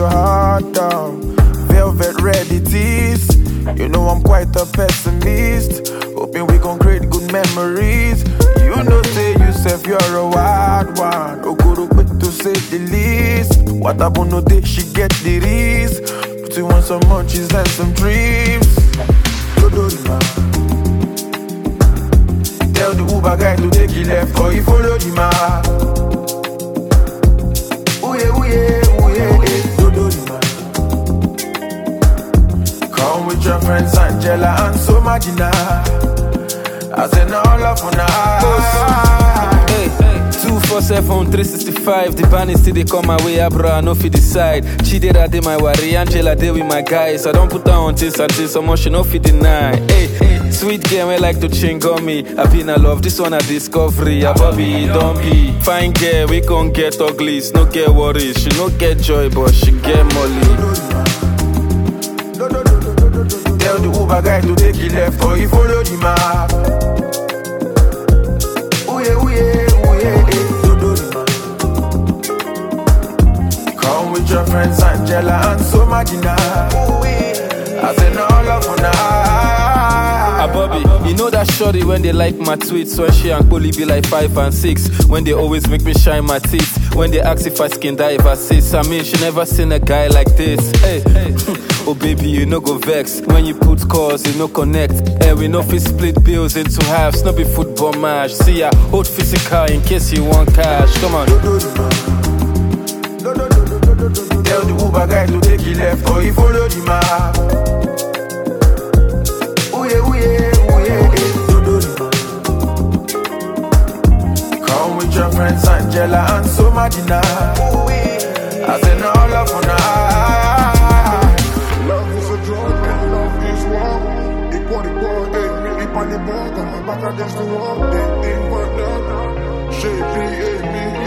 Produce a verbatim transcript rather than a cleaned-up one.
your heart down. Velvet ready tease. You know I'm quite a pessimist. Hoping we gon' create good memories. You know say yourself you're a wild one. Okoro quick to say the least. What about no day she get the risk. But you want some munchies and some dreams. Tell the Uber guy to take it left or he follow the map. Ooh yeah, ooh yeah, ooh yeah, eh, do do the man. Come with your friends Angela and so Magina. I said no love for now. Hey, two four seven, three sixty-five. The band is still they come my way, ah, bro. I know fi decide. Chidera dey my worry, Angela dey with my guys. I don't put down on this until so much she no fi deny. Hey, hey, sweet girl, I like to ching on me. I been a love, this one a discovery. A Bobby, don't be fine girl, we gon' get ugly. No get worries, she no get joy, but she get molly. Tell the Uber guy to take it left or he follow the map. Ooh yeah, ooh yeah, ooh yeah, eh, do do the man. Come with your friends Angela and so Magina. I say no love for now. Ah, Bobby, you know that shorty when they like my tweets. When she and Polly be like five and six. When they always make me shine my teeth. When they ask if I skin dive assist. I mean, she never seen a guy like this. Hey, hey. Oh baby, you no go vex. When you put calls, you no connect. Hey, we no fit split bills into halves. No be football match. See ya, hold physical in case you want cash. Come on. Tell the Uber guy to take it left or he follow the map. Ooh yeah, ooh yeah, ooh yeah, eh, do do the man. Come with your friends Angela and so Magina. I say no love for now. Love is a drug and love is war. Equal, equal, eh, equal, equal. Got my back against the wall, eh, eh, but now, she be, eh, me.